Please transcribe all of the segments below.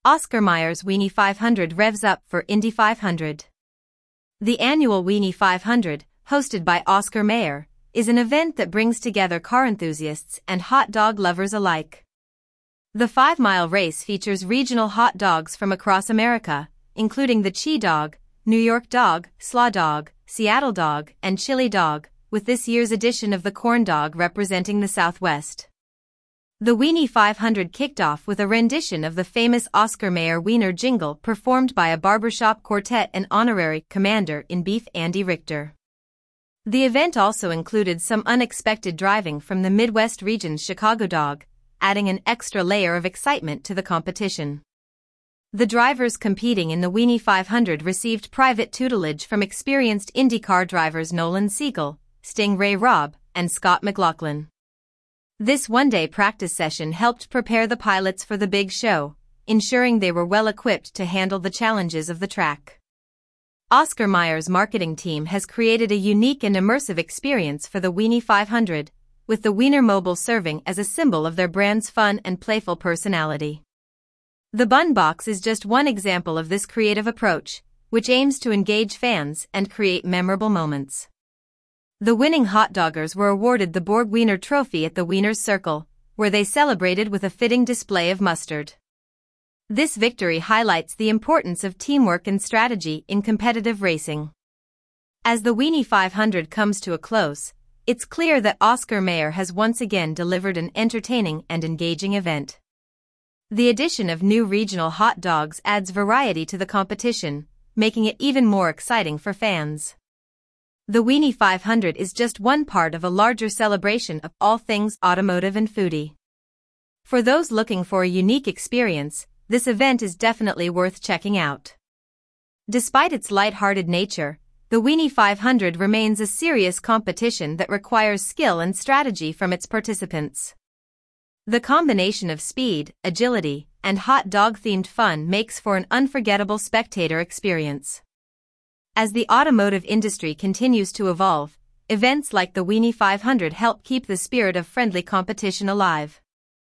Oscar Mayer's Weenie 500 revs up for Indy 500. The annual Weenie 500, hosted by Oscar Mayer, is an event that brings together car enthusiasts and hot dog lovers alike. The 5-mile race features regional hot dogs from across America, including the Chi Dog, New York Dog, Slaw Dog, Seattle Dog, and Chili Dog, with this year's edition of the Corn Dog representing the Southwest. The Weenie 500 kicked off with a rendition of the famous Oscar Mayer Wiener jingle performed by a barbershop quartet and honorary commander-in-chief Andy Richter. The event also included some unexpected driving from the Midwest region's Chicago Dog, adding an extra layer of excitement to the competition. The drivers competing in the Weenie 500 received private tutelage from experienced IndyCar drivers Nolan Siegel, Sting Ray Robb, and Scott McLaughlin. This one-day practice session helped prepare the pilots for the big show, ensuring they were well equipped to handle the challenges of the track. Oscar Mayer's marketing team has created a unique and immersive experience for the Weenie 500, with the Wiener Mobile serving as a symbol of their brand's fun and playful personality. The Bun Box is just one example of this creative approach, which aims to engage fans and create memorable moments. The winning hot doggers were awarded the Borg Wiener Trophy at the Wiener's Circle, where they celebrated with a fitting display of mustard. This victory highlights the importance of teamwork and strategy in competitive racing. As the Weenie 500 comes to a close, it's clear that Oscar Mayer has once again delivered an entertaining and engaging event. The addition of new regional hot dogs adds variety to the competition, making it even more exciting for fans. The Weenie 500 is just one part of a larger celebration of all things automotive and foodie. For those looking for a unique experience, this event is definitely worth checking out. Despite its light-hearted nature, the Weenie 500 remains a serious competition that requires skill and strategy from its participants. The combination of speed, agility, and hot dog-themed fun makes for an unforgettable spectator experience. As the automotive industry continues to evolve, events like the Weenie 500 help keep the spirit of friendly competition alive.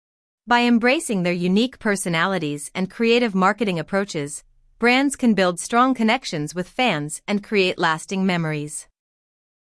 By embracing their unique personalities and creative marketing approaches, brands can build strong connections with fans and create lasting memories.